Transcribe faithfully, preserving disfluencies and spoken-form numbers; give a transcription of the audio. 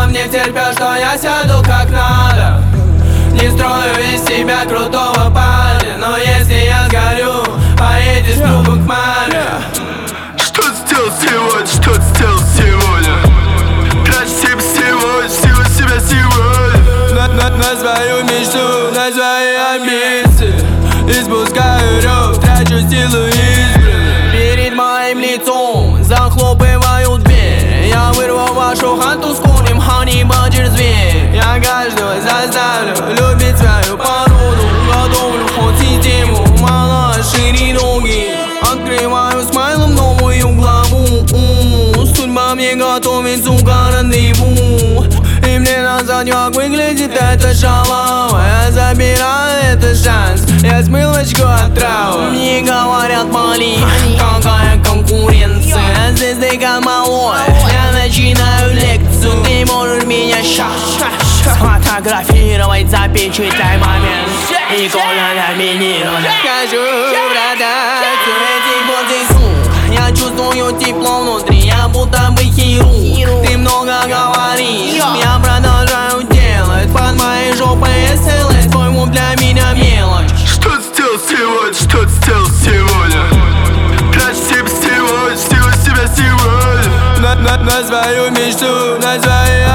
мне втерпел, что я сяду как надо. Не строю из себя крутого парня, но если я сгорю, поедешь в клубу к маме. Что ты сделал сегодня, что ты сделал сегодня? Трачь себя сегодня, всего себя сегодня. На, на, на свою мечту, на свои амбиции испускаю рев, трачу силу избранных. Перед моим лицом захлопывают дверь. Я вырву вашу хату с конем, honey badger зверь. Я каждого заставлю любить свою породу. Готовлю ход систему, мало шире ноги. Открываю смайлом новую главу. Судьба мне готовит, сука, рандеву. И мне назад, выглядит эта шалава. Я забираю этот шанс, я смылочку отраву. Мне говорят, мали, какая конкуренция. Здесь ты как малой, я начинаю лекцию. Ты можешь меня щас сфотографировать, запечатай момент и коля номинирован. Хочу продать эти порции сук. Я чувствую тепло внутри, я будто бы хирург. Ты много говоришь, я продолжаю делать. Под моей жопой эс эл эс, твой мув для меня мелочь. Что ты сделал сегодня, что ты сделал сегодня? Трачь себя сегодня, всего себя сегодня. На, на, на свою мечту, на свои